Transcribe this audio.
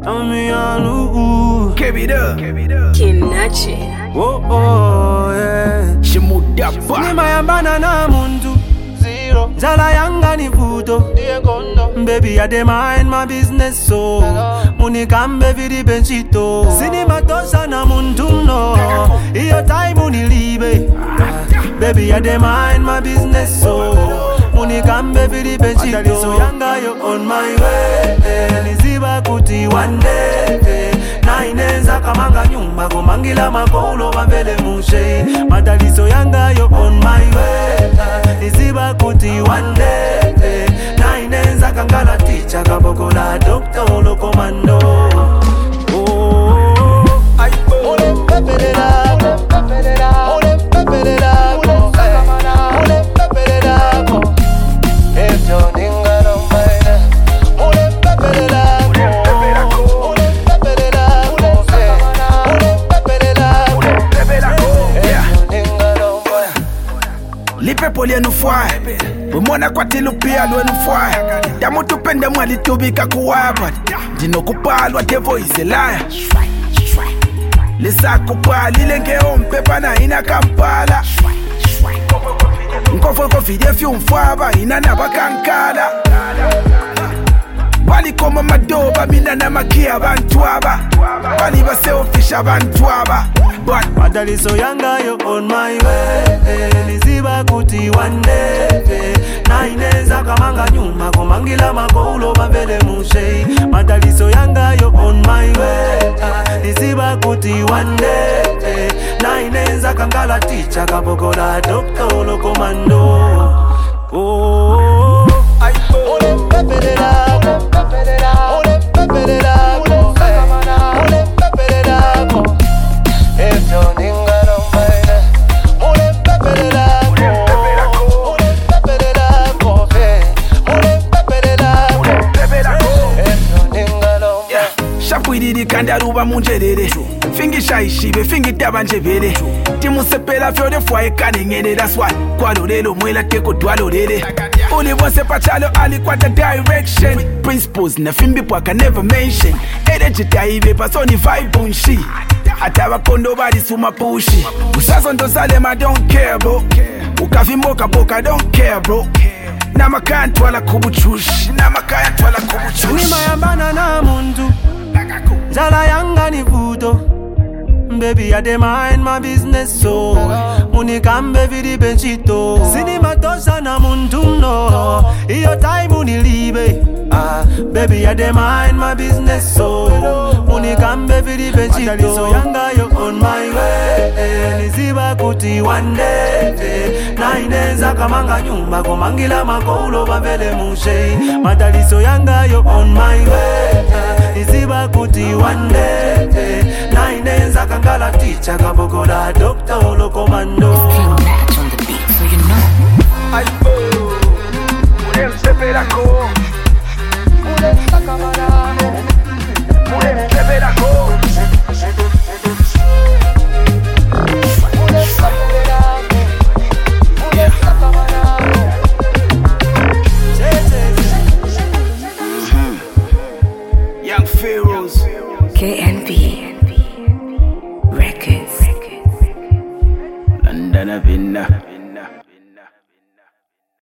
Give it up. Kinachi. Oh, yeah. Shimudapa. Ni mayambana na muntu zero. Zala yanga ni vuto. Baby, I dey mind my business so. Muni kambe vidi benchito. Sini matosha na muntu no. Iyo time unilibe. Baby, I dey mind my business so. Muni kambe vidi benchito. So yanga you on my way. Niziba kuti one day. Na ineza kamanga nyumba kumangila makolo wambele mushe. Madaliso yanga yo on my way. Niziba kuti one day. Na ineza kangala teacher kaboko la doctor olo komando. Ole peperera, ole peperera, ole peperera. If your nigga don't mind, ole peperera. Lipe poli enu fwae Umona kwa tilu pia lu enu fwae Damu tupende mwali tubika kuwapa Dino kupalwa devo iselaya Lisa kupali lenge ompepa na ina kampala Nkofo kofide fi umfwaba ina nabakankala Bali koma madoba mina na makia bantuaba Bali baseofisha bantuaba Madaliso yanga yo on my way. Niziba kuti one day. Na ineza kamanga nyuma kumangila makolo mabele mushe. Madaliso yanga yo on my way. Niziba kuti one day. Na ineza kangala teacher kaboko la doctor olo komando. Oh, ole peperera, ole peperera, ole peperera. If your nigga don't mind, ole peperera, ole peperera, ole peperera. If your nigga don't mind, Shapwididi kandaruba munjerere Fingi shaishibe, fingi tabanjebere Timu sepela fyo de fwa kaningene. That's why Kwalo lelo mwela teko dwalo lele Uli wonse pachalo ali kwa the direction Principles na fimbi pwa can never mention Energy taive pasoni vibe unshi Atawa kondo badi suma pushi Usazo ndo salema don't care bro Ukavimboka boka don't care bro Namakantu wala kubuchushi Namakantu wala kubuchushi ni mayambana na muntu Zala yanga ni vuto. Baby, I dey mind my business so. Muni kambe vidi benchito. Sini matosha na muntu no. Iyo time unilibe. Baby, I dey mind my business so. Muni kambe vidi benchito. So yanga yo on my way. Niziba kuti one day. Na ineza kamanga nyumba kumangila makolo mabele mushe. Madaliso yanga yo on my way. Niziba kuti one day. Na ineza kangala teacher kaboko la doctor olo komando. Match on the beat, so you know. Ule msepela ko